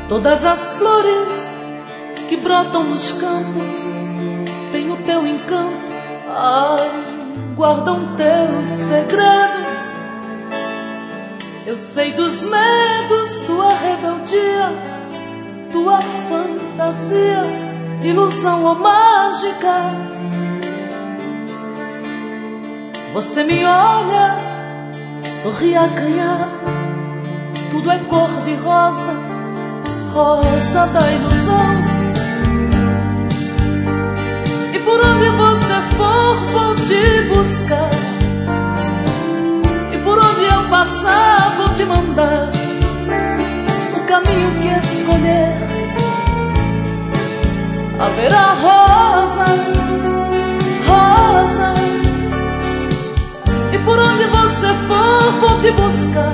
Todas as flores que brotam nos campos têm o teu encanto, ai, guardam teus segredos. Eu sei dos medos, tua rebeldia, tua fantasia, ilusão ou mágica. Você me olha, sorri acanhado, tudo é cor de rosa, rosa da ilusão. E por onde você for, vou te buscar. E por onde eu passar, vou te mandar o caminho que escolher. Haverá rosas, rosas. E por onde você for, vou te buscar.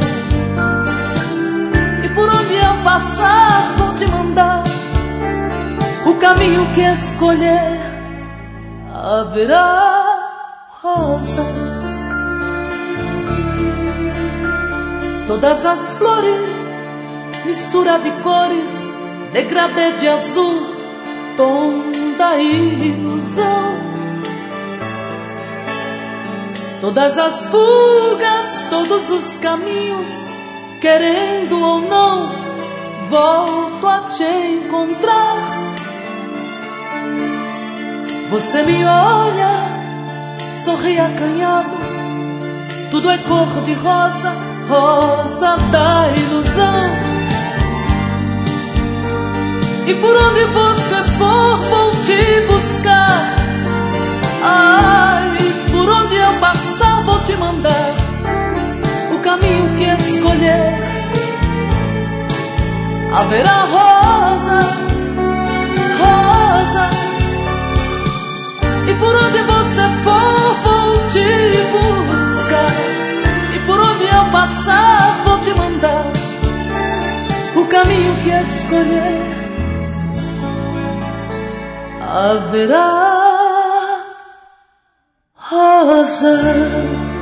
E por onde eu passar, vou te mandar o caminho que escolher. Haverá rosas. Todas as flores, mistura de cores, degradê de azul, tom da ilusão. Todas as fugas, todos os caminhos, querendo ou não, volto a te encontrar. Você me olha, sorri acanhado, tudo é cor de rosa, rosa da ilusão. E por onde você for, vou te buscar. Ai, por onde eu passar, vou te mandar o caminho que escolher. Haverá rosas, rosas. E por onde você for, vou te buscar. E por onde eu passar, vou te mandar o caminho que escolher. Haverá rosas.